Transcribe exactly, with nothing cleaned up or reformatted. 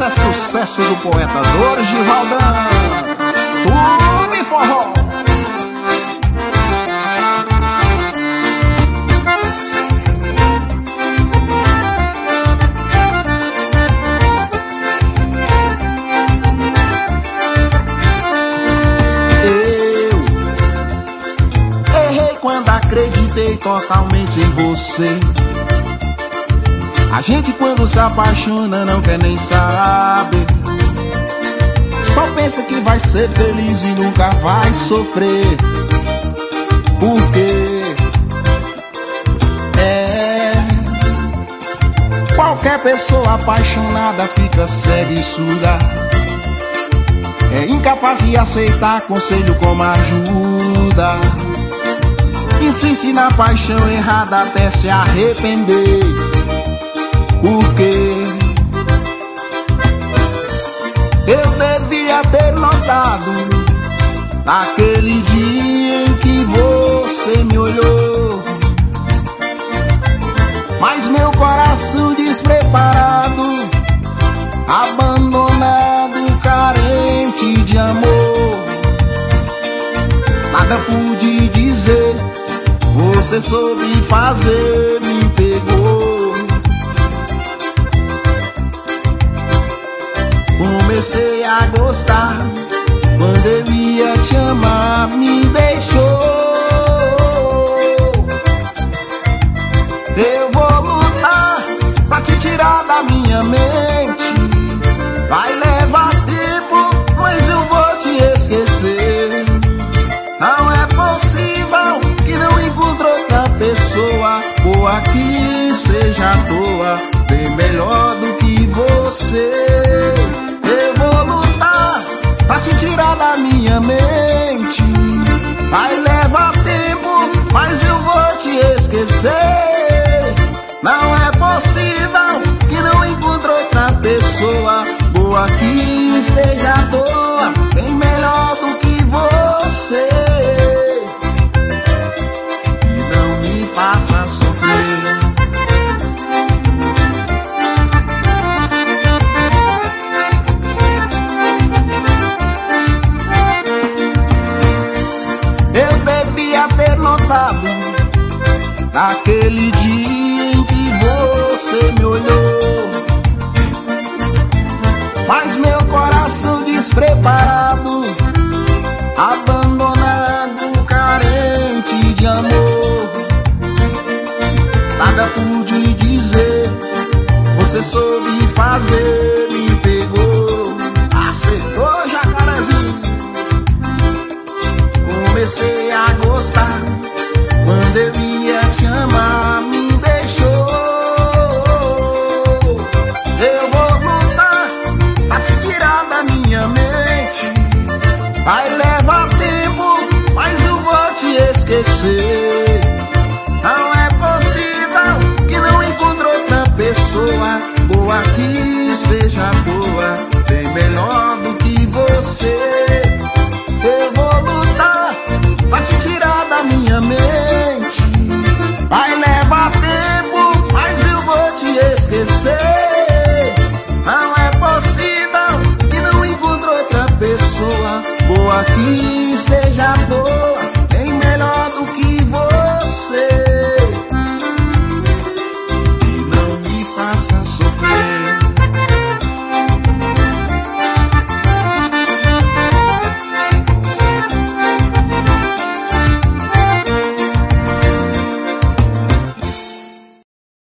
Esse é sucesso do poeta Dorival Dantas. Tu me forró. Eu errei quando acreditei totalmente em você. A gente quando se apaixona não quer nem saber. Só pensa que vai ser feliz e nunca vai sofrer. Porque é qualquer pessoa apaixonada fica cega e surda. É incapaz de aceitar conselho como ajuda. Insiste na paixão errada até se arrepender. Porque eu devia ter notado naquele dia em que você me olhou. Mas meu coração despreparado, abandonado, carente de amor, nada pude dizer, você soube fazer, me pegou. Comecei a gostar, quando eu ia te amar, me deixou. Eu vou lutar pra te tirar da minha mente. Vai levar tempo, mas eu vou te esquecer. Não é possível que não encontre outra pessoa boa que seja à toa, bem melhor do que você. Eu vou lutar pra te tirar da minha mente. Vai levar tempo, mas eu vou te esquecer. Não é possível que não encontre outra pessoa boa que esteja à toa, bem melhor do que você. E não me faça sofrer. Naquele dia em que você me olhou, mas meu coração despreparado, abandonado, carente de amor, nada pude dizer, você soube fazer, me pegou. Acertou, jacarezinho. Comecei a gostar, quando eu ia te amar, me deixou. Eu vou lutar pra te tirar da minha mente. Vai levar tempo, mas eu vou te esquecer. Não é possível que não encontre outra pessoa boa que seja boa, bem melhor do que você. Eu vou lutar pra te tirar da minha mente. Vai levar tempo, mas eu vou te esquecer.